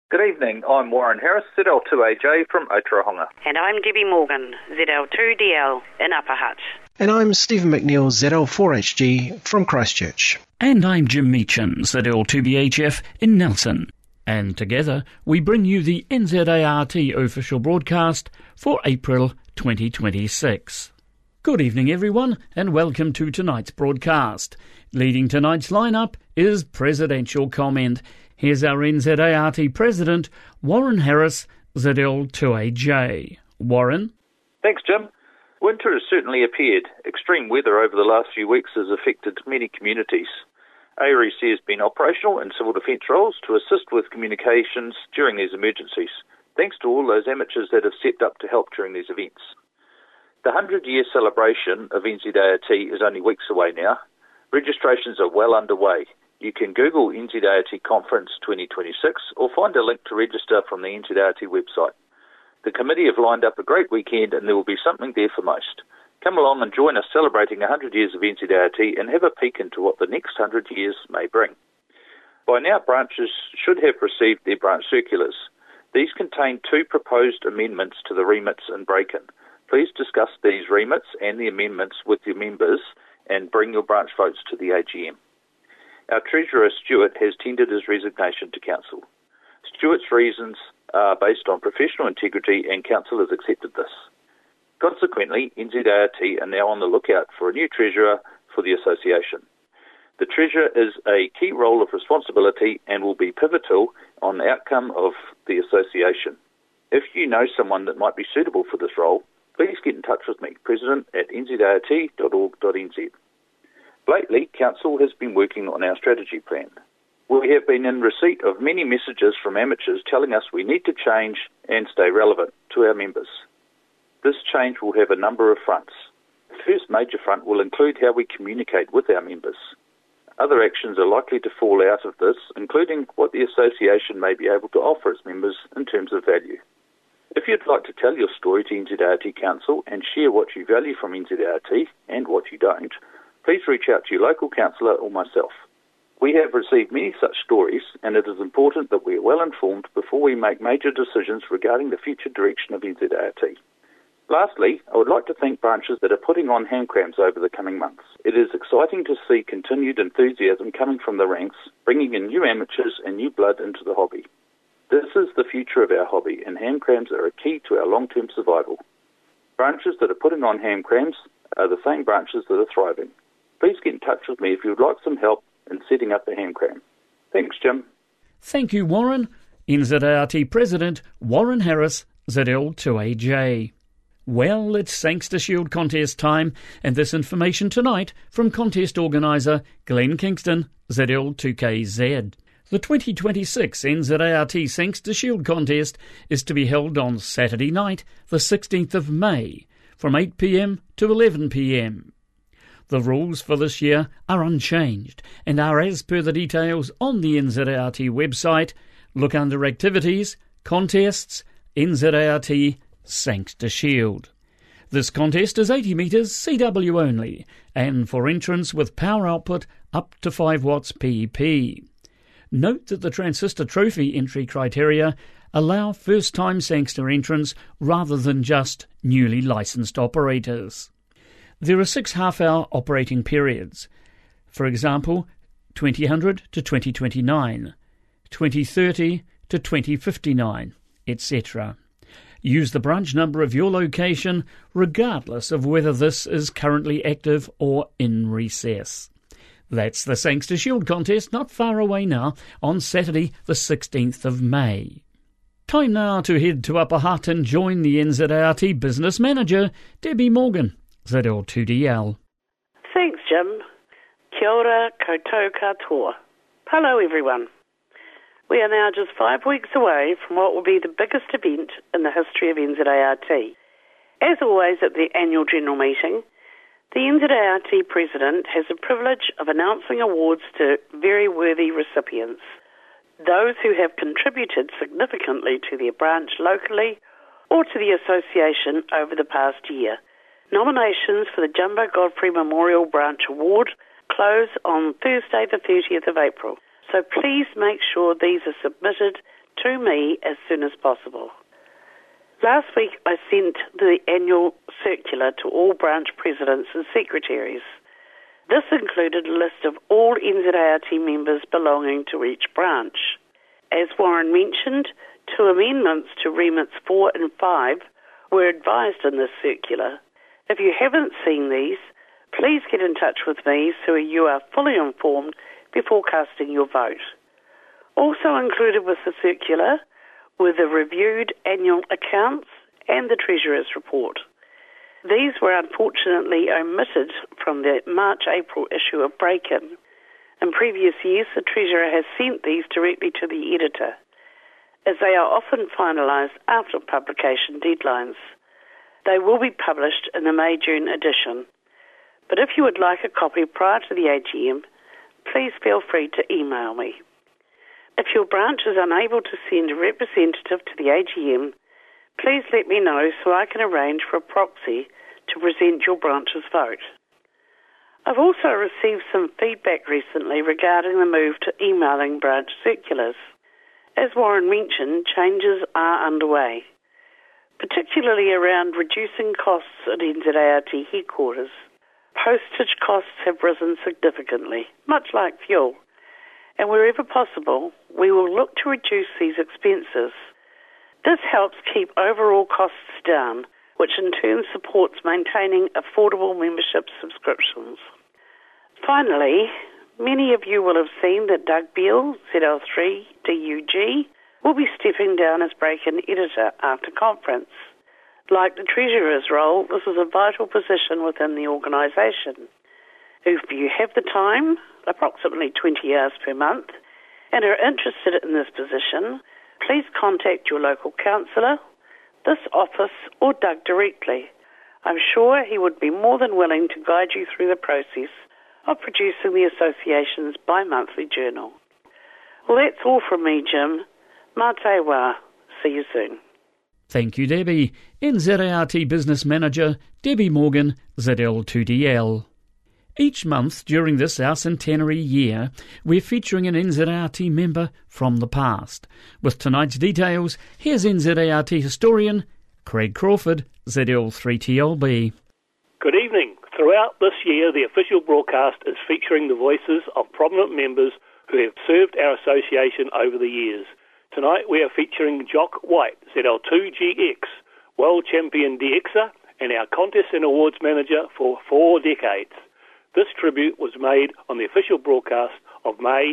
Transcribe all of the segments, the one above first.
Good evening, I'm Warren Harris, ZL2AJ from Otorohanga. And I'm Debbie Morgan, ZL2DL in Upper Hutt. And I'm Stephen McNeil, ZL4HG from Christchurch. And I'm Jim Meachin, ZL2BHF in Nelson. And together we bring you the NZART official broadcast for April 2026. Good evening everyone, and welcome to tonight's broadcast. Leading tonight's lineup is Presidential Comment. Here's our NZART President, Warren Harris, ZL2AJ. Warren? Thanks, Jim. Winter has certainly appeared. Extreme weather over the last few weeks has affected many communities. AREC has been operational in civil defence roles to assist with communications during these emergencies, thanks to all those amateurs that have stepped up to help during these events. The 100-year celebration of NZART is only weeks away now. Registrations are well underway. You can Google NZART Conference 2026 or find a link to register from the NZART website. The committee have lined up a great weekend and there will be something there for most. Come along and join us celebrating 100 years of NZART and have a peek into what the next 100 years may bring. By now, branches should have received their branch circulars. These contain 2 proposed amendments to the remits and break-in. Please discuss these remits and the amendments with your members and bring your branch votes to the AGM. Our Treasurer, Stuart, has tendered his resignation to Council. Stuart's reasons are based on professional integrity and Council has accepted this. Consequently, NZART are now on the lookout for a new Treasurer for the Association. The Treasurer is a key role of responsibility and will be pivotal on the outcome of the Association. If you know someone that might be suitable for this role, please get in touch with me, president@nzart.org.nz. Lately, Council has been working on our strategy plan. We have been in receipt of many messages from amateurs telling us we need to change and stay relevant to our members. This change will have a number of fronts. The first major front will include how we communicate with our members. Other actions are likely to fall out of this, including what the association may be able to offer its members in terms of value. If you'd like to tell your story to NZART Council and share what you value from NZART and what you don't, please reach out to your local councillor or myself. We have received many such stories, and it is important that we are well informed before we make major decisions regarding the future direction of NZART. Lastly, I would like to thank branches that are putting on hand crams over the coming months. It is exciting to see continued enthusiasm coming from the ranks, bringing in new amateurs and new blood into the hobby. This is the future of our hobby, and hand crams are a key to our long-term survival. Branches that are putting on hand crams are the same branches that are thriving. Please get in touch with me if you would like some help in setting up a hand cram. Thanks, Jim. Thank you, Warren. NZART President Warren Harris, ZL2AJ. Well, it's Sangster Shield contest time, and this information tonight from contest organiser Glenn Kingston, ZL2KZ. The 2026 NZART Sangster Shield contest is to be held on Saturday night, the 16th of May, from 8 p.m. to 11 p.m. The rules for this year are unchanged and are as per the details on the NZART website. Look under Activities, Contests, NZART Sangster Shield. This contest is 80 metres CW only and for entrance with power output up to 5 watts PP. Note that the Transistor Trophy entry criteria allow first-time Sangster entrants rather than just newly licensed operators. There are 6 half-hour operating periods. For example, 2000 to 2029, 2030 to 2059, etc. Use the branch number of your location regardless of whether this is currently active or in recess. That's the Sangster Shield contest not far away now on Saturday the 16th of May. Time now to head to Upper Hutt and join the NZART Business Manager, Debbie Morgan, ZL2DL. Thanks, Jim. Kia ora koutou katoa. Hello, everyone. We are now just 5 weeks away from what will be the biggest event in the history of NZART. As always at the annual general meeting, the NZART President has the privilege of announcing awards to very worthy recipients, those who have contributed significantly to their branch locally or to the association over the past year. Nominations for the Jumbo Godfrey Memorial Branch Award close on Thursday the 30th of April, so please make sure these are submitted to me as soon as possible. Last week I sent the annual circular to all branch presidents and secretaries. This included a list of all NZART members belonging to each branch. As Warren mentioned, 2 amendments to Remits 4 and 5 were advised in this circular. If you haven't seen these, please get in touch with me so you are fully informed before casting your vote. Also included with the circular were the reviewed annual accounts and the Treasurer's report. These were unfortunately omitted from the March-April issue of Break-In. In previous years, the Treasurer has sent these directly to the editor, as they are often finalised after publication deadlines. They will be published in the May-June edition. But if you would like a copy prior to the AGM, please feel free to email me. If your branch is unable to send a representative to the AGM, please let me know so I can arrange for a proxy to present your branch's vote. I've also received some feedback recently regarding the move to emailing branch circulars. As Warren mentioned, changes are underway, particularly around reducing costs at NZART headquarters. Postage costs have risen significantly, much like fuel, and wherever possible, we will look to reduce these expenses. This helps keep overall costs down, which in turn supports maintaining affordable membership subscriptions. Finally, many of you will have seen that Doug Beale, ZL3 DUG, will be stepping down as Break-In editor after conference. Like the Treasurer's role, this is a vital position within the organisation. If you have the time, approximately 20 hours per month, and are interested in this position, please contact your local councillor, this office, or Doug directly. I'm sure he would be more than willing to guide you through the process of producing the association's bi-monthly journal. Well, that's all from me, Jim. Mā te wā. See you soon. Thank you, Debbie. NZART Business Manager, Debbie Morgan, ZL2DL. Each month during this our centenary year, we're featuring an NZART member from the past. With tonight's details, here's NZART historian Craig Crawford, ZL3TLB. Good evening. Throughout this year, the official broadcast is featuring the voices of prominent members who have served our association over the years. Tonight we are featuring Jock White, ZL2GX, World Champion DXer, and our Contest and Awards Manager for 4 decades. This tribute was made on the official broadcast of May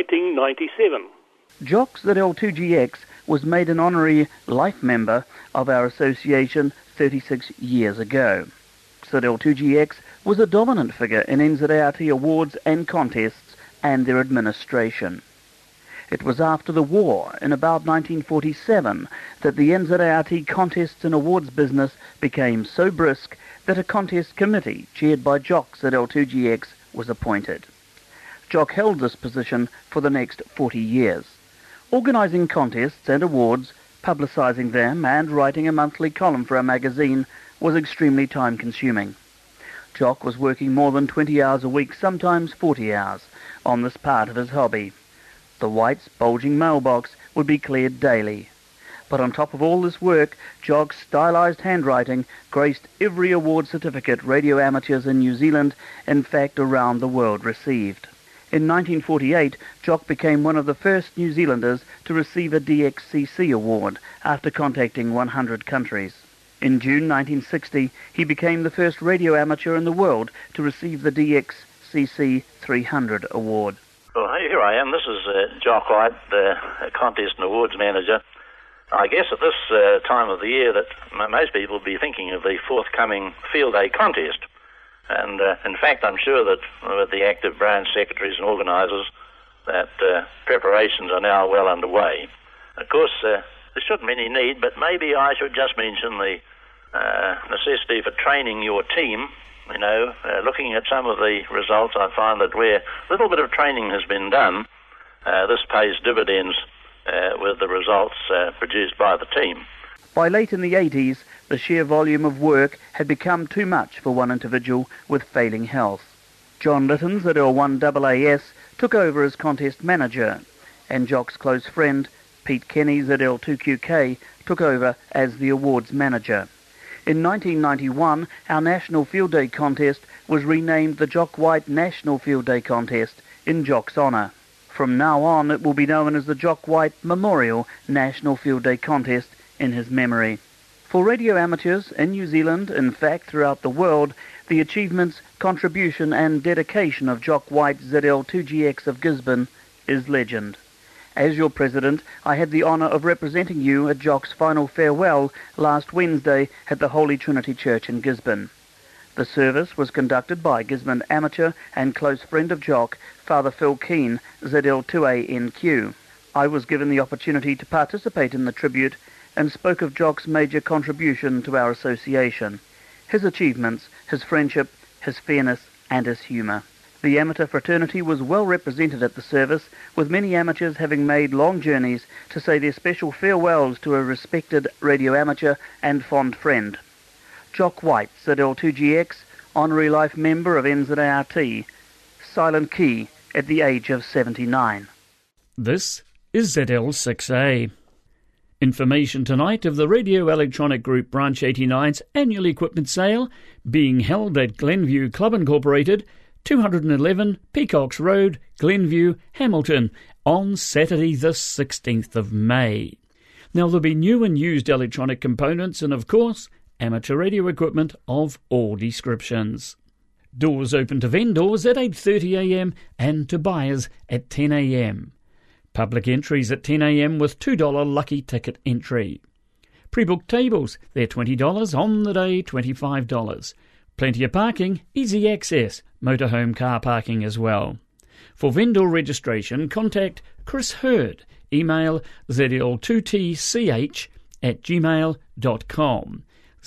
1997. Jock ZL2GX was made an honorary life member of our association 36 years ago. ZL2GX was a dominant figure in NZART awards and contests and their administration. It was after the war, in about 1947, that the NZART contests and awards business became so brisk that a contest committee, chaired by Jock ZL2GX, was appointed. Jock held this position for the next 40 years, organising contests and awards, publicising them, and writing a monthly column for our magazine was extremely time-consuming. Jock was working more than 20 hours a week, sometimes 40 hours, on this part of his hobby. The White's bulging mailbox would be cleared daily. But on top of all this work, Jock's stylised handwriting graced every award certificate radio amateurs in New Zealand, in fact around the world, received. In 1948, Jock became one of the first New Zealanders to receive a DXCC award after contacting 100 countries. In June 1960, he became the first radio amateur in the world to receive the DXCC 300 award. Well, here I am. This is Jock White, the Contest and Awards Manager. I guess at this time of the year that most people will be thinking of the forthcoming Field Day contest. And in fact, I'm sure that with the active branch secretaries and organisers that preparations are now well underway. Of course, there shouldn't be any need, but maybe I should just mention the necessity for training your team. You know, looking at some of the results, I find that where a little bit of training has been done, this pays dividends with the results produced by the team. By late in the 80s, the sheer volume of work had become too much for one individual with failing health. John Littons at L1AAS took over as contest manager, and Jock's close friend, Pete Kenny, ZL2QK, took over as the awards manager. In 1991, our National Field Day contest was renamed the Jock White National Field Day Contest in Jock's honour. From now on, it will be known as the Jock White Memorial National Field Day Contest in his memory. For radio amateurs in New Zealand, in fact throughout the world, the achievements, contribution and dedication of Jock White ZL2GX of Gisborne is legend. As your president, I had the honour of representing you at Jock's final farewell last Wednesday at the Holy Trinity Church in Gisborne. The service was conducted by Gisborne amateur and close friend of Jock, Father Phil Keane, ZL2ANQ. I was given the opportunity to participate in the tribute and spoke of Jock's major contribution to our association, his achievements, his friendship, his fairness and his humour. The amateur fraternity was well represented at the service, with many amateurs having made long journeys to say their special farewells to a respected radio amateur and fond friend. Jock White, ZL2GX, Honorary Life Member of NZART, Silent Key at the age of 79. This is ZL6A. Information tonight of the Radio Electronic Group Branch 89's annual equipment sale being held at Glenview Club Incorporated, 211 Peacocks Road, Glenview, Hamilton, on Saturday the 16th of May. Now there'll be new and used electronic components and, of course, amateur radio equipment of all descriptions. Doors open to vendors at 8:30am and to buyers at 10am. Public entries at 10am with $2 lucky ticket entry. Pre-booked tables, they're $20, on the day $25. Plenty of parking, easy access, motorhome car parking as well. For vendor registration, contact Chris Hurd, email zl2tch@gmail.com,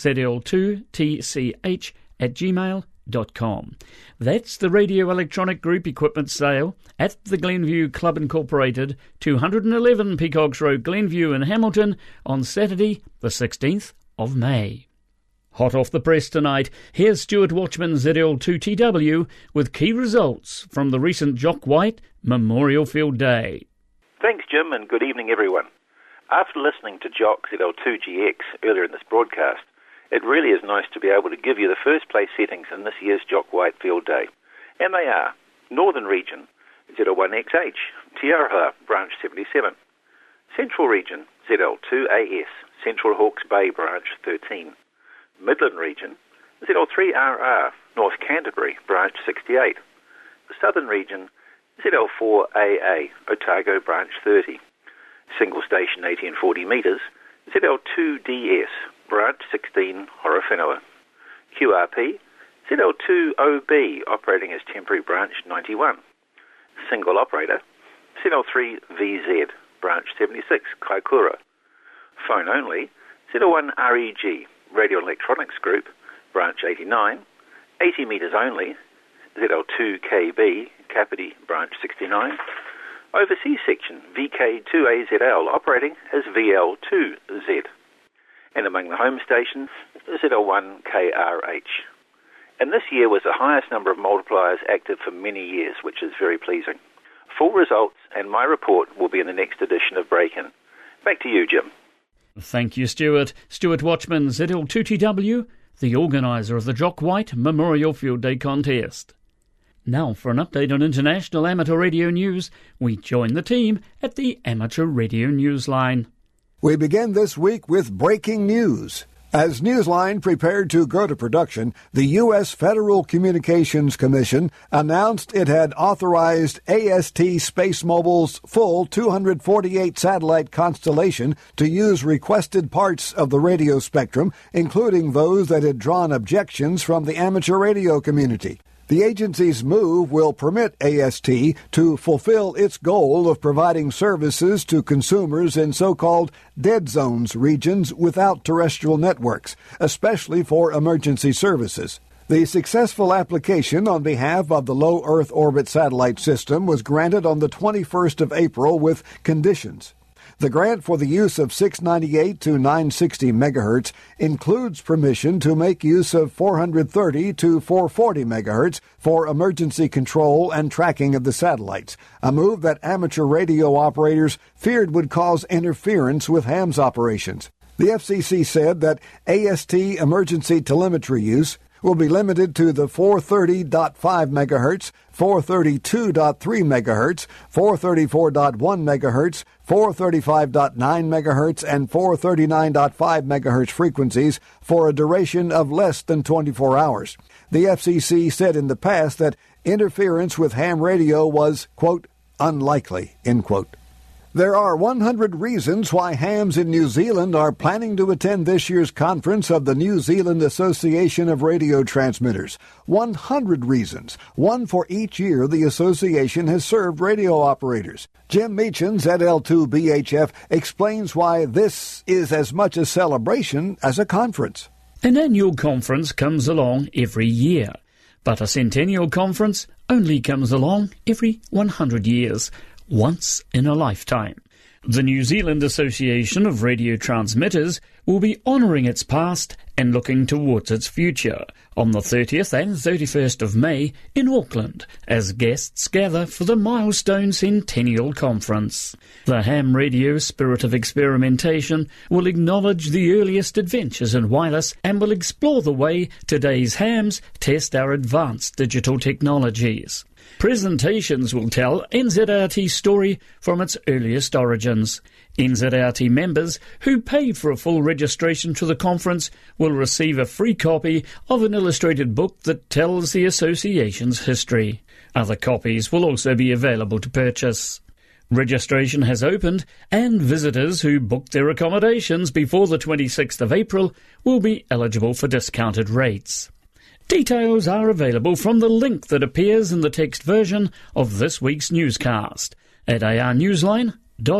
zl2tch@gmail.com. That's the Radio Electronic Group Equipment Sale at the Glenview Club Incorporated, 211 Peacocks Road, Glenview in Hamilton, on Saturday the 16th of May. Hot off the press tonight, here's Stuart Watchman ZL2TW with key results from the recent Jock White Memorial Field Day. Thanks, Jim, and good evening, everyone. After listening to Jock ZL2GX earlier in this broadcast, it really is nice to be able to give you the first place settings in this year's Jock White Field Day. And they are Northern Region, ZL1XH, Tiaraha, Branch 77. Central Region, ZL2AS, Central Hawke's Bay, Branch 13. Midland Region, ZL3RR, North Canterbury, Branch 68. The Southern Region, ZL4AA, Otago, Branch 30. Single Station 80 and 40 metres, ZL2DS, Branch 16, Horowhenua. QRP, ZL2OB, operating as temporary Branch 91. Single Operator, ZL3VZ, Branch 76, Kaikoura. Phone only, ZL1REG, Radio Electronics Group, Branch 89, 80 metres only, ZL2KB, Kapiti, Branch 69. Overseas section, VK2AZL, operating as VL2Z. And among the home stations, ZL1KRH. And this year was the highest number of multipliers active for many years, which is very pleasing. Full results and my report will be in the next edition of Break-In. Back to you, Jim. Thank you, Stuart. Stuart Watchman, ZL2TW, the organiser of the Jock White Memorial Field Day Contest. Now for an update on international amateur radio news, we join the team at the Amateur Radio Newsline. We begin this week with breaking news. As Newsline prepared to go to production, the U.S. Federal Communications Commission announced it had authorized AST SpaceMobile's full 248 satellite constellation to use requested parts of the radio spectrum, including those that had drawn objections from the amateur radio community. The agency's move will permit AST to fulfill its goal of providing services to consumers in so-called dead zones regions without terrestrial networks, especially for emergency services. The successful application on behalf of the Low Earth Orbit Satellite System was granted on the 21st of April with conditions. The grant for the use of 698 to 960 megahertz includes permission to make use of 430 to 440 megahertz for emergency control and tracking of the satellites, a move that amateur radio operators feared would cause interference with hams operations. The FCC said that AST emergency telemetry use will be limited to the 430.5 megahertz, 432.3 megahertz, 434.1 megahertz, 435.9 megahertz, and 439.5 megahertz frequencies for a duration of less than 24 hours. The FCC said in the past that interference with ham radio was, quote, unlikely, end quote. There are 100 reasons why hams in New Zealand are planning to attend this year's conference of the New Zealand Association of Radio Transmitters. 100 reasons, one for each year the association has served radio operators. Jim Meechan, ZL2BHF, explains why this is as much a celebration as a conference. An annual conference comes along every year, but a centennial conference only comes along every 100 years. Once in a lifetime. The New Zealand Association of Radio Transmitters will be honouring its past and looking towards its future on the 30th and 31st of May in Auckland as guests gather for the Milestone Centennial Conference. The ham radio spirit of experimentation will acknowledge the earliest adventures in wireless and will explore the way today's hams test our advanced digital technologies. Presentations will tell NZRT's story from its earliest origins. NZRT members who pay for a full registration to the conference will receive a free copy of an illustrated book that tells the association's history. Other copies will also be available to purchase. Registration has opened, and visitors who book their accommodations before the 26th of April will be eligible for discounted rates. Details are available from the link that appears in the text version of this week's newscast at arnewsline.org.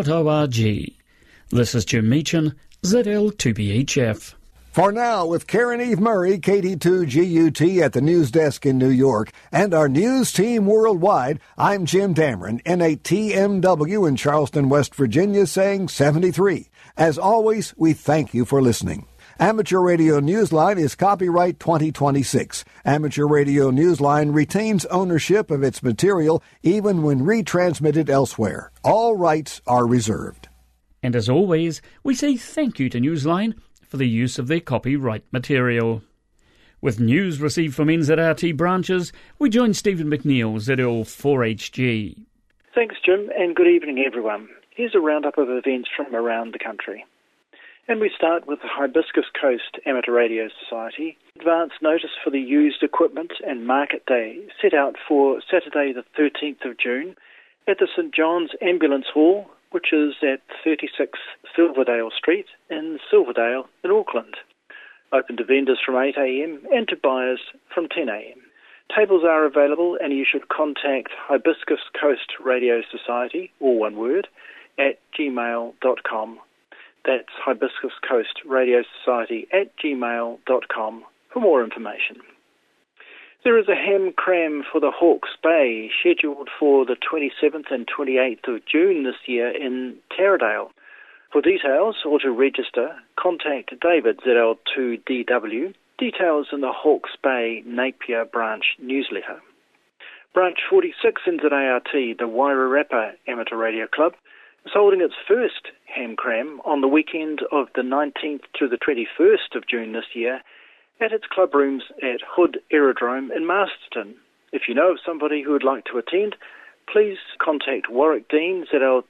This is Jim Meechan, ZL2BHF. For now, with Karen Eve Murray, KT2GUT at the news desk in New York, and our news team worldwide, I'm Jim Dameron, N8TMW in Charleston, West Virginia, saying 73. As always, we thank you for listening. Amateur Radio Newsline is copyright 2026. Amateur Radio Newsline retains ownership of its material even when retransmitted elsewhere. All rights are reserved. And as always, we say thank you to Newsline for the use of their copyright material. With news received from NZRT branches, we join Stephen McNeil, ZL4HG. Thanks, Jim, and good evening, everyone. Here's a roundup of events from around the country. And we start with the Hibiscus Coast Amateur Radio Society. Advance notice for the used equipment and market day set out for Saturday the 13th of June at the St John's Ambulance Hall, which is at 36 Silverdale Street in Silverdale in Auckland. Open to vendors from 8 a.m. and to buyers from 10 a.m. Tables are available, and you should contact Hibiscus Coast Radio Society, all one word, at gmail.com. That's Hibiscus Coast Radio Society at gmail.com for more information. There is a ham cram for the Hawke's Bay scheduled for the 27th and 28th of June this year in Taradale. For details or to register, contact David, ZL2DW, details in the Hawke's Bay Napier Branch newsletter. Branch 46 in NZART, the Wairarapa Amateur Radio Club, is holding its first ham cram on the weekend of the 19th to the 21st of June this year at its club rooms at Hood Aerodrome in Masterton. If you know of somebody who would like to attend, please contact Warwick Dean,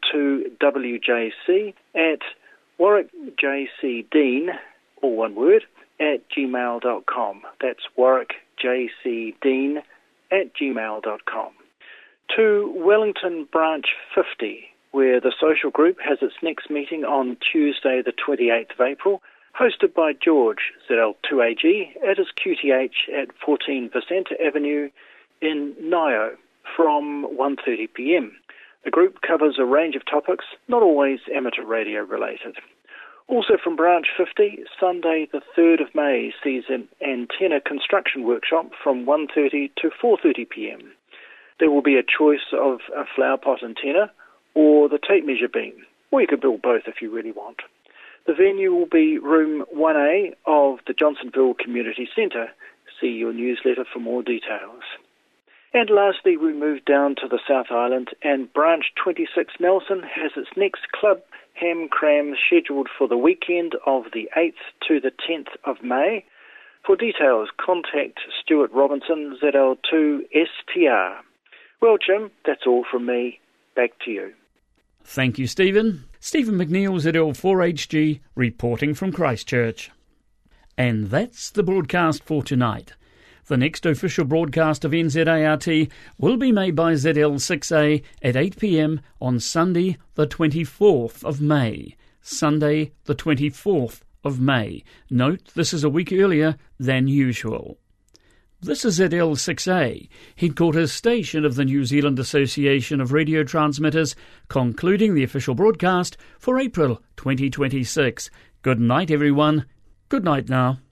ZL2WJC, at warwickjcdean, all one word, at gmail.com. That's warwickjcdean at gmail.com. To Wellington Branch 50, where the social group has its next meeting on Tuesday the 28th of April, hosted by George, ZL2AG, at his QTH at 14 Vicenta Avenue in Nio from 1:30 p.m. The group covers a range of topics, not always amateur radio related. Also from Branch 50, Sunday the 3rd of May sees an antenna construction workshop from 1:30 to 4:30 p.m. There will be a choice of a flower pot antenna or the tape measure beam. or you could build both if you really want. The venue will be Room 1A of the Johnsonville Community Centre. See your newsletter for more details. And lastly, we move down to the South Island, and Branch 26 Nelson has its next club ham cram scheduled for the weekend of the 8th to the 10th of May. For details, contact Stuart Robinson, ZL2STR. Well, Jim, that's all from me. Back to you. Thank you, Stephen. Stephen McNeil, ZL4HG, reporting from Christchurch. And that's the broadcast for tonight. The next official broadcast of NZART will be made by ZL6A at 8 p.m. on Sunday the 24th of May. Sunday the 24th of May. Note, this is a week earlier than usual. This is ZL6A, headquarters station of the New Zealand Association of Radio Transmitters, concluding the official broadcast for April 2026. Good night, everyone. Good night now.